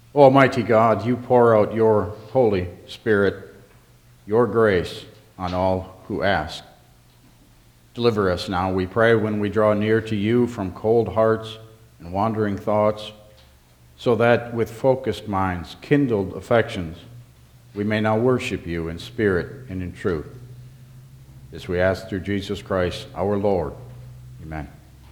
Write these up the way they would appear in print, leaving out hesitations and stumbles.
Almighty God, you pour out your Holy Spirit, your grace on all who ask. Deliver us now, we pray, when we draw near to you from cold hearts and wandering thoughts, so that with focused minds, kindled affections, we may now worship you in spirit and in truth. This we ask through Jesus Christ, our Lord. Amen.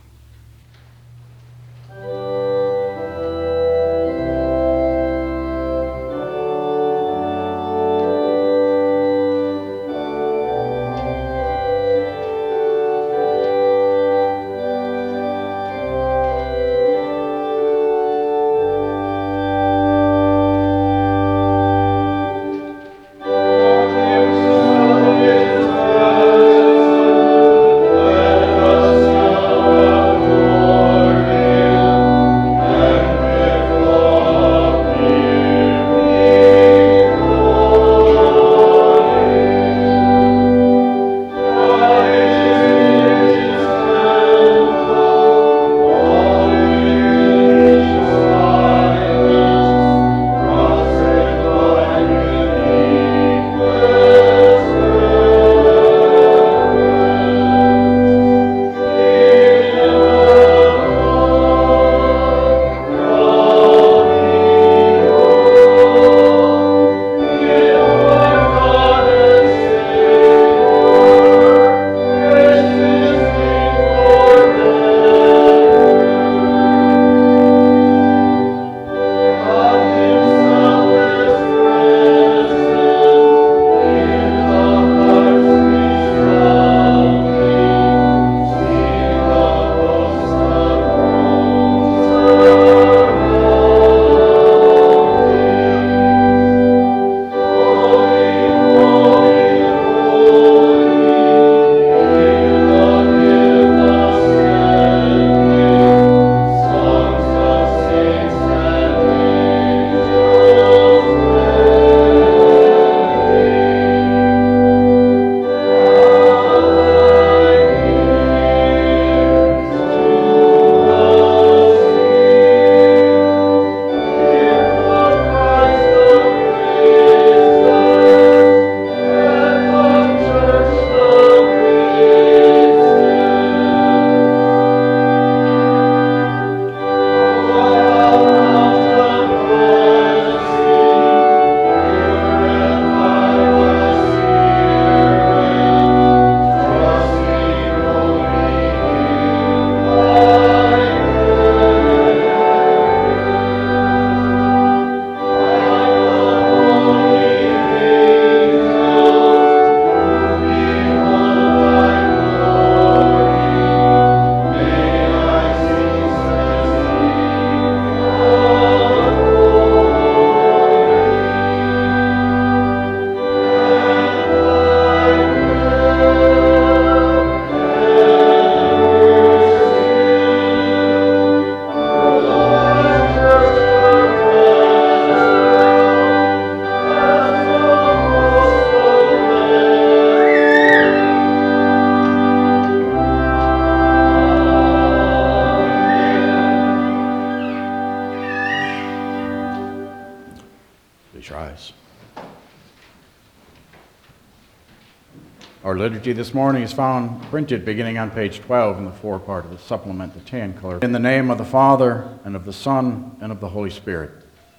Our liturgy this morning is found printed beginning on page 12 in the forepart of the supplement, the tan color. In the name of the Father, and of the Son, and of the Holy Spirit.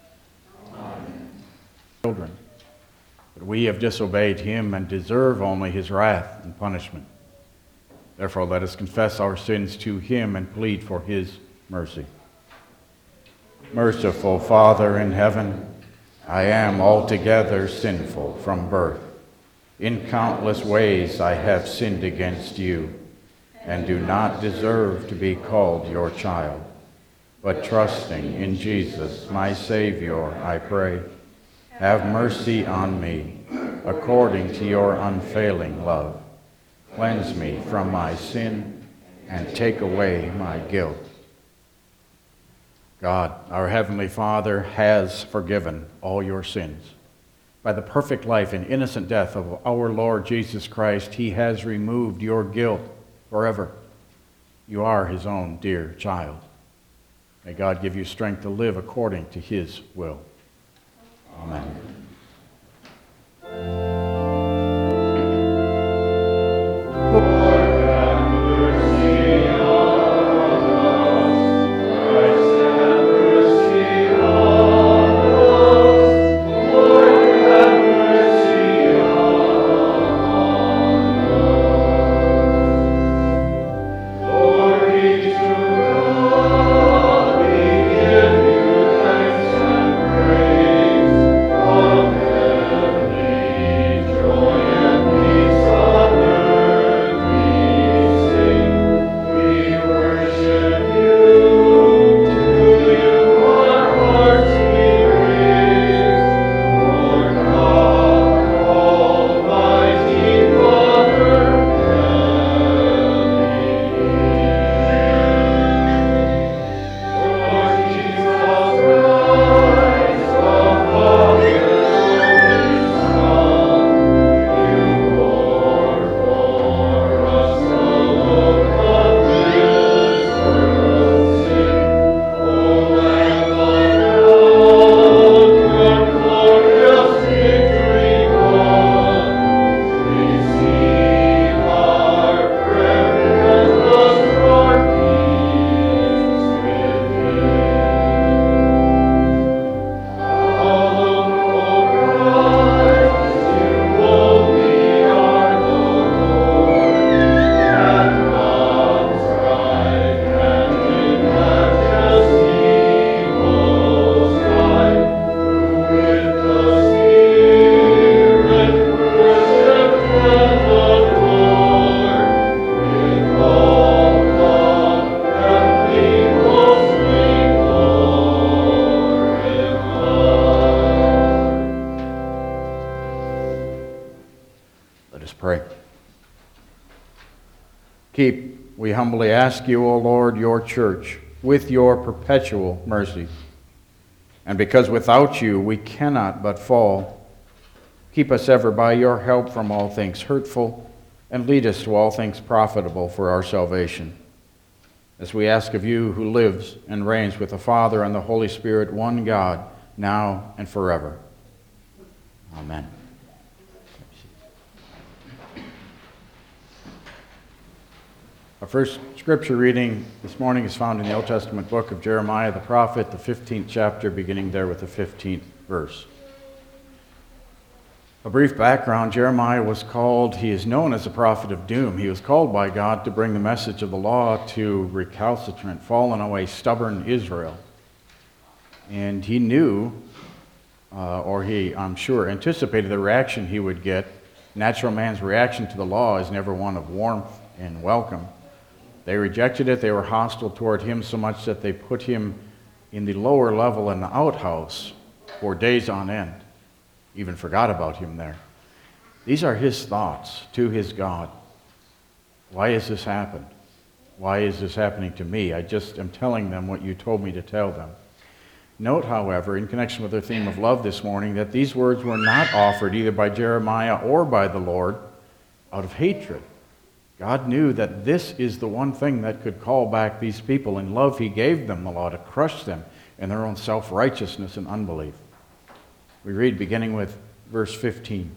Amen. Children, but we have disobeyed him and deserve only his wrath and punishment. Therefore let us confess our sins to him and plead for his mercy. Merciful Father in heaven, I am altogether sinful from birth. In countless ways I have sinned against you, and do not deserve to be called your child. But trusting in Jesus, my Savior, I pray, have mercy on me, according to your unfailing love. Cleanse me from my sin, and take away my guilt. God, our Heavenly Father, has forgiven all your sins. By the perfect life and innocent death of our Lord Jesus Christ, he has removed your guilt forever. You are his own dear child. May God give you strength to live according to his will. Amen. Keep, we humbly ask you, O Lord, your church with your perpetual mercy. And because without you we cannot but fall, keep us ever by your help from all things hurtful, and lead us to all things profitable for our salvation. As we ask of you, who lives and reigns with the Father and the Holy Spirit, one God, now and forever. Amen. Our first scripture reading this morning is found in the Old Testament book of Jeremiah the prophet, the 15th chapter, beginning there with the 15th verse. A brief background: Jeremiah was called, he is known as a prophet of doom. He was called by God to bring the message of the law to recalcitrant, fallen away, stubborn Israel. And he knew, I'm sure, anticipated the reaction he would get. Natural man's reaction to the law is never one of warmth and welcome. They rejected it. They were hostile toward him so much that they put him in the lower level in the outhouse for days on end. Even forgot about him there. These are his thoughts to his God. Why has this happened? Why is this happening to me? I just am telling them what you told me to tell them. Note, however, in connection with their theme of love this morning, that these words were not offered either by Jeremiah or by the Lord out of hatred. God knew that this is the one thing that could call back these people. In love, he gave them the law to crush them in their own self-righteousness and unbelief. We read beginning with verse 15.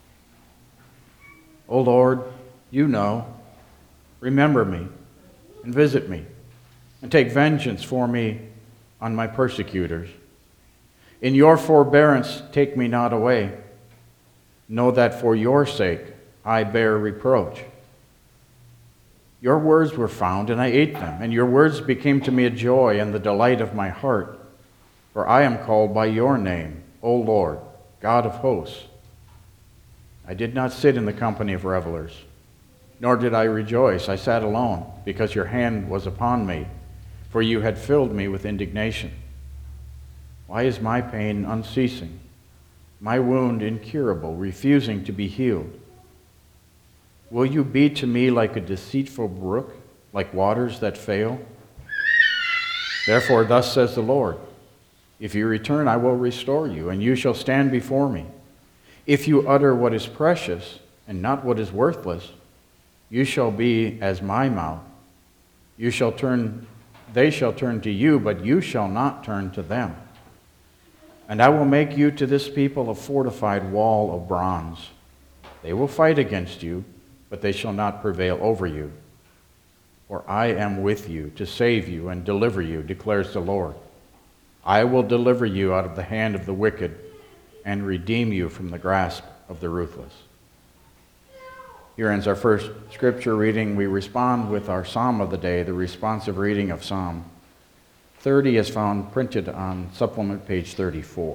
O Lord, you know, remember me and visit me, and take vengeance for me on my persecutors. In your forbearance take me not away. Know that for your sake I bear reproach. Your words were found, and I ate them, and your words became to me a joy and the delight of my heart. For I am called by your name, O Lord, God of hosts. I did not sit in the company of revelers, nor did I rejoice. I sat alone, because your hand was upon me, for you had filled me with indignation. Why is my pain unceasing, my wound incurable, refusing to be healed? Will you be to me like a deceitful brook, like waters that fail? Therefore, thus says the Lord, if you return, I will restore you, and you shall stand before me. If you utter what is precious and not what is worthless, you shall be as my mouth. You shall turn They shall turn to you, but you shall not turn to them. And I will make you to this people a fortified wall of bronze. They will fight against you, but they shall not prevail over you. For I am with you to save you and deliver you, declares the Lord. I will deliver you out of the hand of the wicked and redeem you from the grasp of the ruthless. Here ends our first scripture reading. We respond with our psalm of the day, the responsive reading of Psalm 30 is found printed on supplement page 34.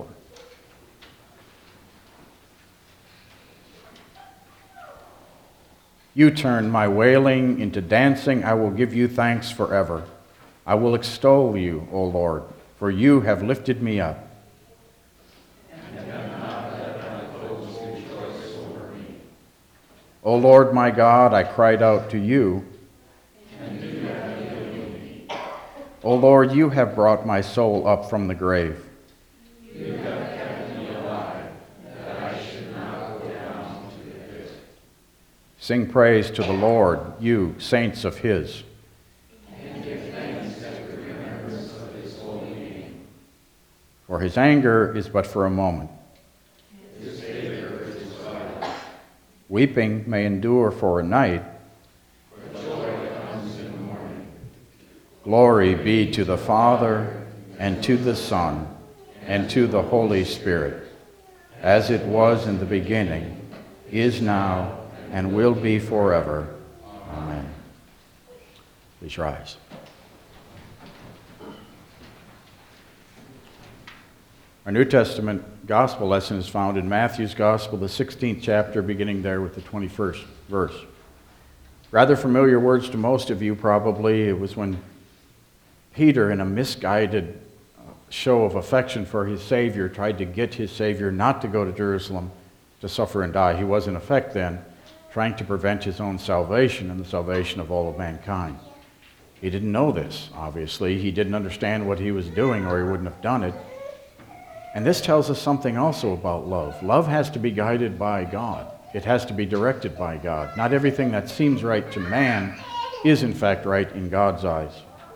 You turn my wailing into dancing. I will give you thanks forever. I will extol you, O Lord, for you have lifted me up. O Lord my God, I cried out to you. O Lord, you have brought my soul up from the grave. You have kept me alive, that I should not go down to the pit. Sing praise to the Lord, you saints of his. And give thanks at the remembrance of his holy name. For his anger is but for a moment. His favor is violent. Weeping may endure for a night. But joy comes in the morning. Glory be to the Father, and to the Son, and to the Holy Spirit, as it was in the beginning, is now, and will be forever. Amen. Please rise. Our New Testament gospel lesson is found in Matthew's Gospel, the 16th chapter, beginning there with the 21st verse. Rather familiar words to most of you probably. It was when Peter, in a misguided show of affection for his Savior, tried to get his Savior not to go to Jerusalem to suffer and die. He was, in effect, then, trying to prevent his own salvation and the salvation of all of mankind. He didn't know this, obviously. He didn't understand what he was doing, or he wouldn't have done it. And this tells us something also about love. Love has to be guided by God. It has to be directed by God. Not everything that seems right to man is, in fact, right in God's eyes.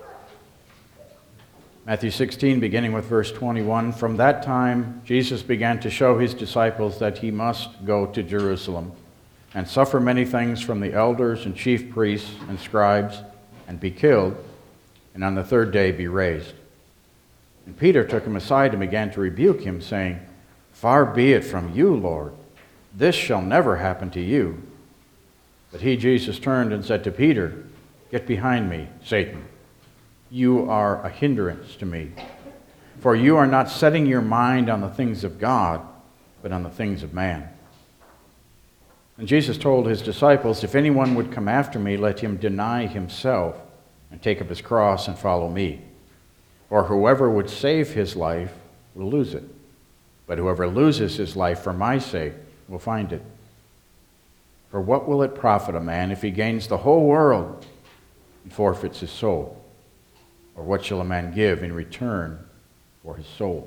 Matthew 16, beginning with verse 21, from that time Jesus began to show his disciples that he must go to Jerusalem and suffer many things from the elders and chief priests and scribes, and be killed, and on the third day be raised. And Peter took him aside and began to rebuke him, saying, Far be it from you, Lord. This shall never happen to you. But he, Jesus, turned and said to Peter, Get behind me, Satan. You are a hindrance to me. For you are not setting your mind on the things of God, but on the things of man. And Jesus told his disciples, If anyone would come after me, let him deny himself and take up his cross and follow me. For whoever would save his life will lose it. But whoever loses his life for my sake will find it. For what will it profit a man if he gains the whole world and forfeits his soul? Or what shall a man give in return for his soul?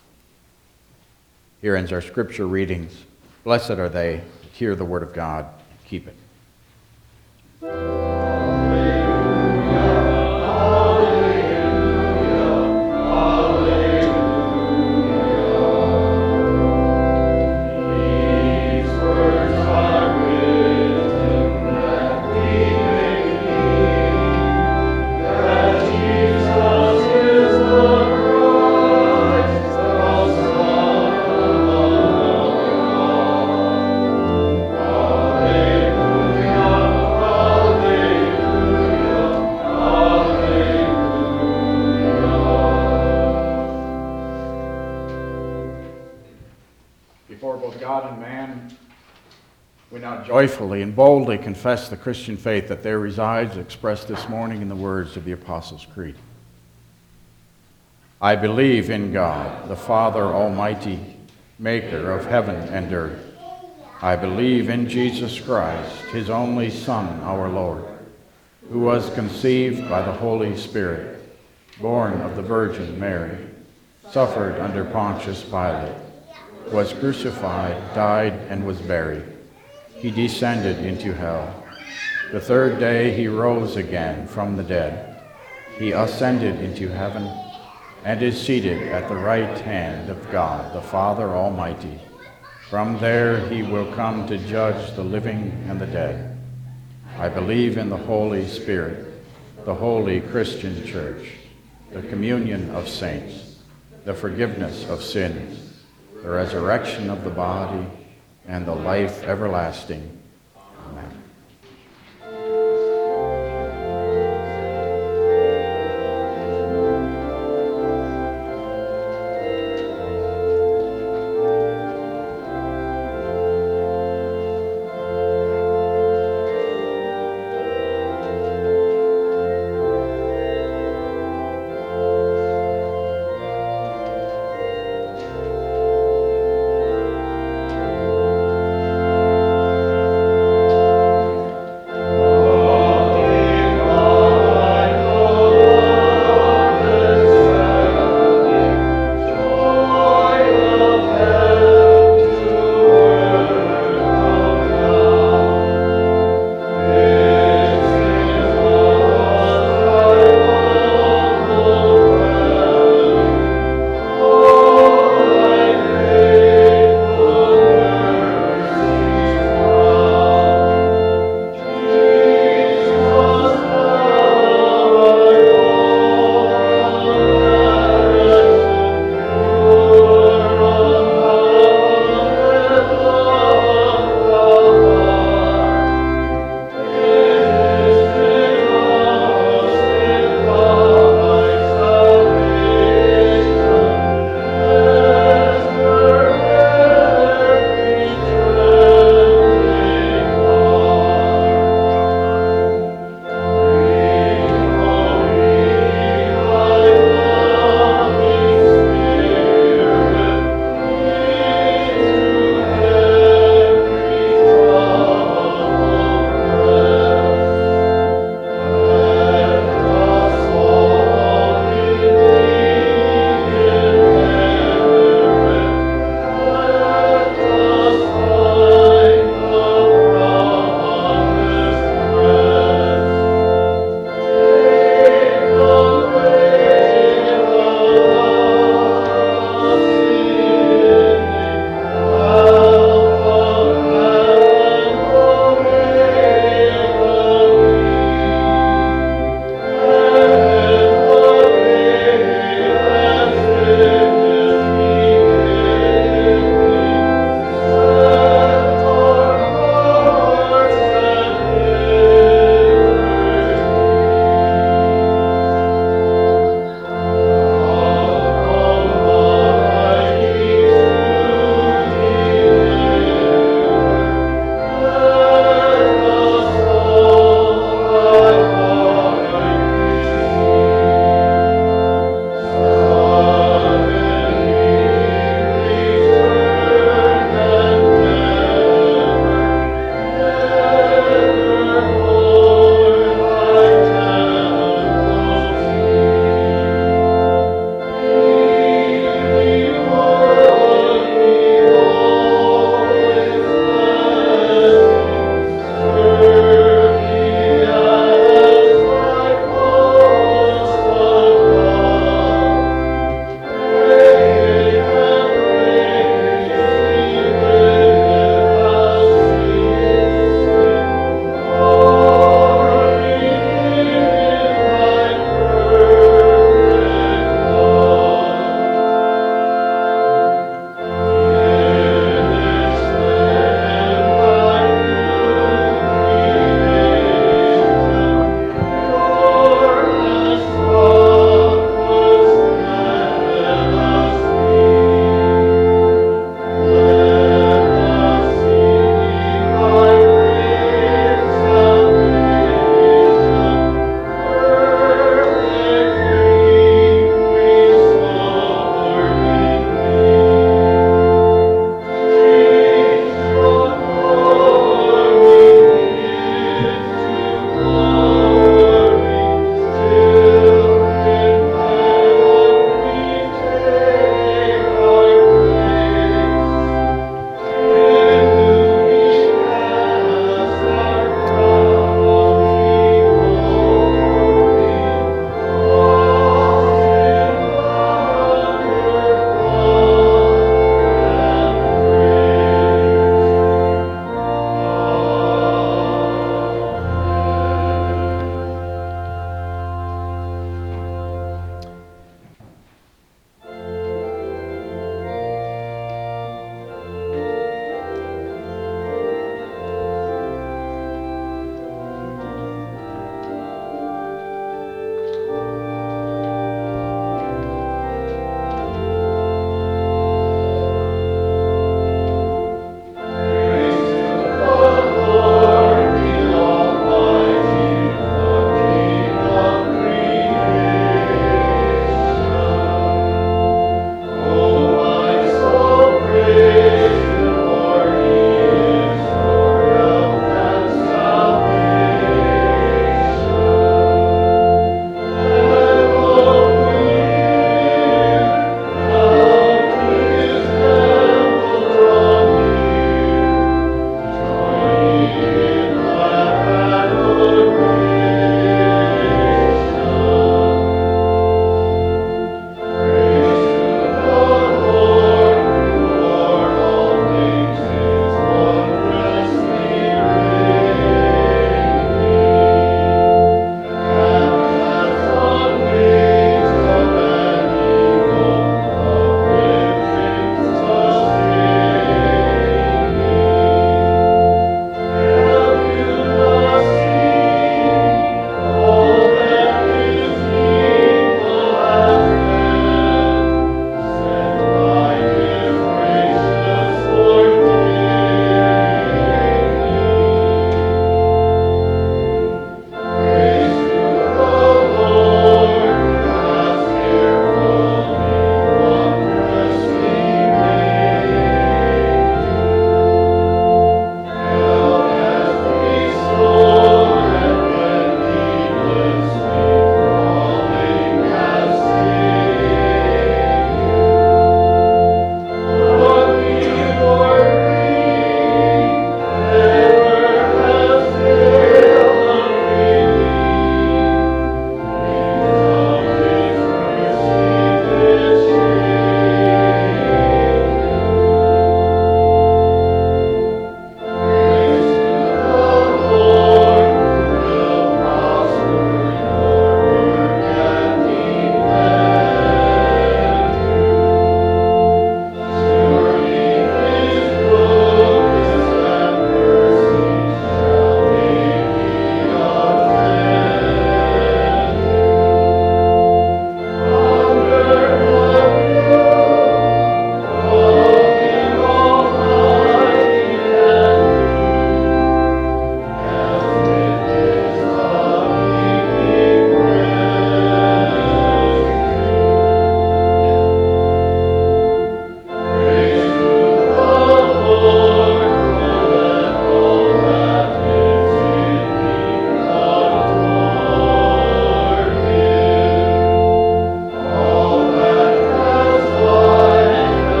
Here ends our scripture readings. Blessed are they that hear the word of God and keep it. Joyfully and boldly confess the Christian faith that there resides, expressed this morning in the words of the Apostles' Creed. I believe in God, the Father Almighty, maker of heaven and earth. I believe in Jesus Christ, his only Son, our Lord, who was conceived by the Holy Spirit, born of the Virgin Mary, suffered under Pontius Pilate, was crucified, died, and was buried. He descended into hell. The third day he rose again from the dead. He ascended into heaven and is seated at the right hand of God, the Father Almighty. From there he will come to judge the living and the dead. I believe in the Holy Spirit, the holy Christian Church, the communion of saints, the forgiveness of sins, the resurrection of the body, and the life everlasting. Amen.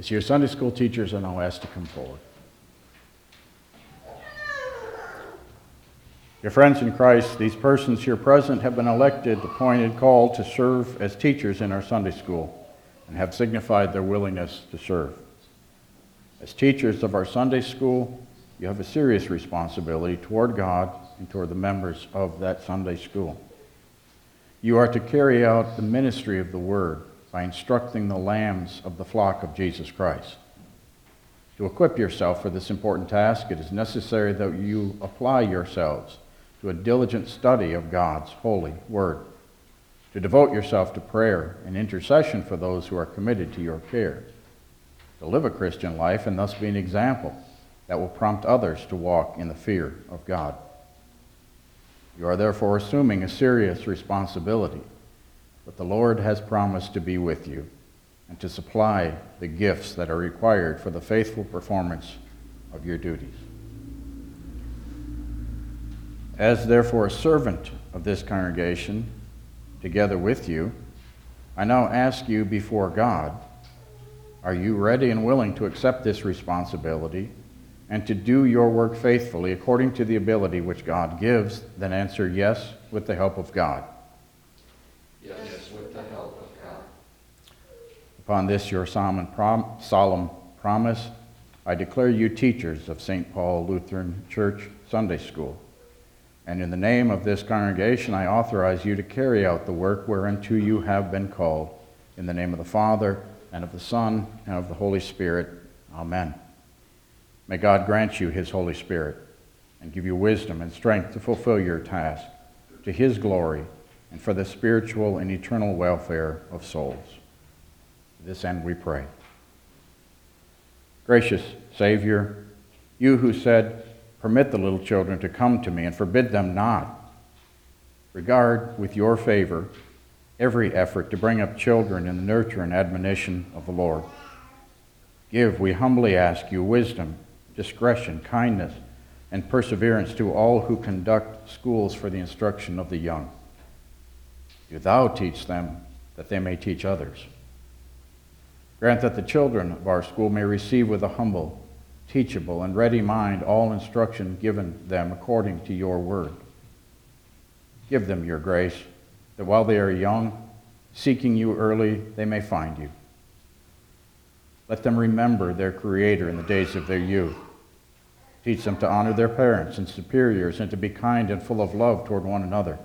As your Sunday school teachers are now asked to come forward. Dear friends in Christ, these persons here present have been elected, appointed, called to serve as teachers in our Sunday school and have signified their willingness to serve. As teachers of our Sunday school, you have a serious responsibility toward God and toward the members of that Sunday school. You are to carry out the ministry of the Word by instructing the lambs of the flock of Jesus Christ. To equip yourself for this important task, it is necessary that you apply yourselves to a diligent study of God's holy Word, to devote yourself to prayer and intercession for those who are committed to your care, to live a Christian life and thus be an example that will prompt others to walk in the fear of God. You are therefore assuming a serious responsibility, but the Lord has promised to be with you and to supply the gifts that are required for the faithful performance of your duties. As therefore a servant of this congregation, together with you, I now ask you before God, are you ready and willing to accept this responsibility and to do your work faithfully according to the ability which God gives? Then answer yes with the help of God. Yes, with the help of God. Upon this your solemn promise, I declare you teachers of St. Paul Lutheran Church Sunday School. And in the name of this congregation, I authorize you to carry out the work whereunto you have been called. In the name of the Father, and of the Son, and of the Holy Spirit. Amen. May God grant you his Holy Spirit and give you wisdom and strength to fulfill your task, to his glory and for the spiritual and eternal welfare of souls. To this end we pray. Gracious Savior, you who said, "Permit the little children to come to me and forbid them not," regard with your favor every effort to bring up children in the nurture and admonition of the Lord. Give, we humbly ask you, wisdom, discretion, kindness, and perseverance to all who conduct schools for the instruction of the young. Do thou teach them that they may teach others. Grant that the children of our school may receive with a humble, teachable, and ready mind all instruction given them according to your word. Give them your grace, that while they are young, seeking you early, they may find you. Let them remember their Creator in the days of their youth. Teach them to honor their parents and superiors and to be kind and full of love toward one another.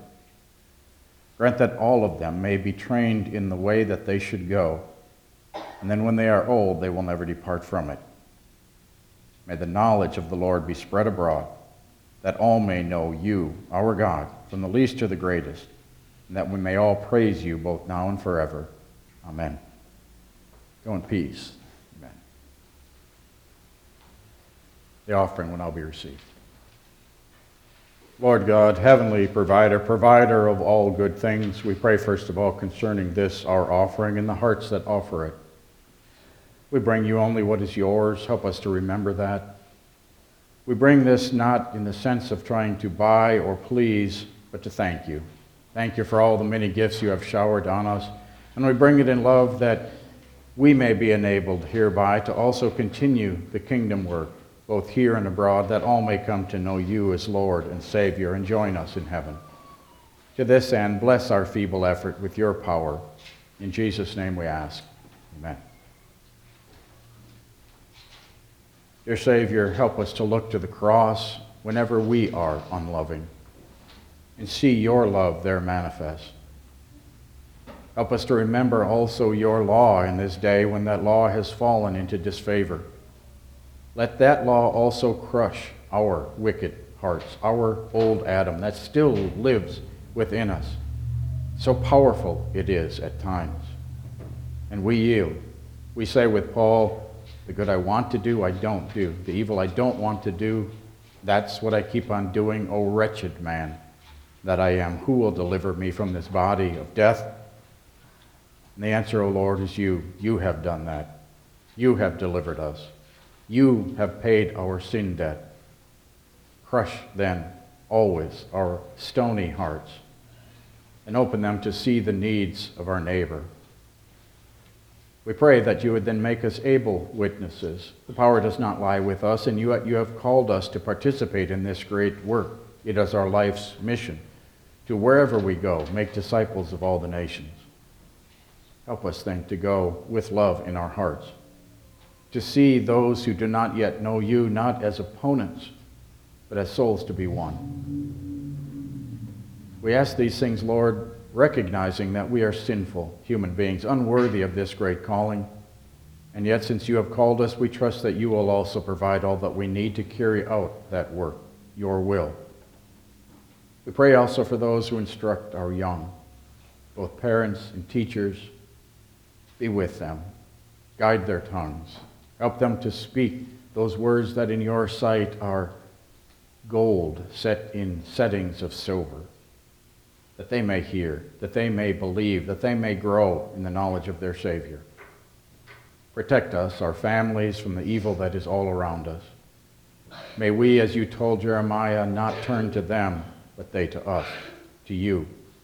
Grant that all of them may be trained in the way that they should go, and then when they are old, they will never depart from it. May the knowledge of the Lord be spread abroad, that all may know you, our God, from the least to the greatest, and that we may all praise you both now and forever. Amen. Go in peace. Amen. The offering will now be received. Lord God, heavenly provider of all good things, we pray first of all concerning this, our offering, and the hearts that offer it. We bring you only what is yours. Help us to remember that. We bring this not in the sense of trying to buy or please, but to thank you. Thank you for all the many gifts you have showered on us. And we bring it in love that we may be enabled hereby to also continue the kingdom work, both here and abroad, that all may come to know you as Lord and Savior and join us in heaven. To this end, bless our feeble effort with your power. In Jesus' name we ask. Amen. Dear Savior, help us to look to the cross whenever we are unloving and see your love there manifest. Help us to remember also your law in this day when that law has fallen into disfavor. Let that law also crush our wicked hearts, our old Adam that still lives within us. So powerful it is at times. And we yield. We say with Paul, the good I want to do, I don't do. The evil I don't want to do, that's what I keep on doing. O wretched man that I am, who will deliver me from this body of death? And the answer, O Lord, is you. You have done that. You have delivered us. You have paid our sin debt. Crush then always our stony hearts and open them to see the needs of our neighbor. We pray that you would then make us able witnesses. The power does not lie with us, and you have called us to participate in this great work. It is our life's mission to wherever we go, make disciples of all the nations. Help us then to go with love in our hearts, to see those who do not yet know you not as opponents, but as souls to be won. We ask these things, Lord, recognizing that we are sinful human beings, unworthy of this great calling. And yet, since you have called us, we trust that you will also provide all that we need to carry out that work, your will. We pray also for those who instruct our young, both parents and teachers. Be with them. Guide their tongues. Help them to speak those words that in your sight are gold set in settings of silver, that they may hear, that they may believe, that they may grow in the knowledge of their Savior. Protect us, our families, from the evil that is all around us. May we, as you told Jeremiah, not turn to them, but they to us, to you.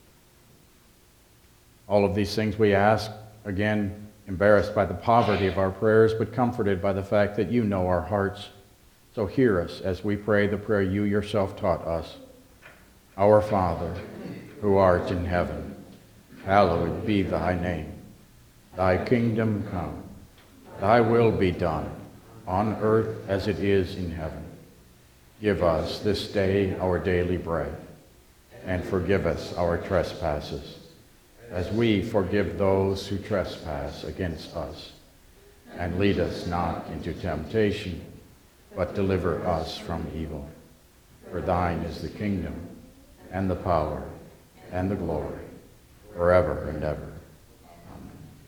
All of these things we ask, again, embarrassed by the poverty of our prayers, but comforted by the fact that you know our hearts. So hear us as we pray the prayer you yourself taught us. Our Father, who art in heaven, hallowed be thy name. Thy kingdom come, thy will be done, on earth as it is in heaven. Give us this day our daily bread, and forgive us our trespasses, as we forgive those who trespass against us. And lead us not into temptation, but deliver us from evil. For thine is the kingdom, and the power, and the glory, forever and ever. Amen.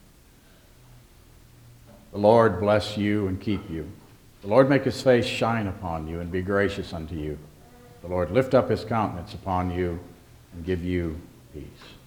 The Lord bless you and keep you. The Lord make his face shine upon you and be gracious unto you. The Lord lift up his countenance upon you and give you peace.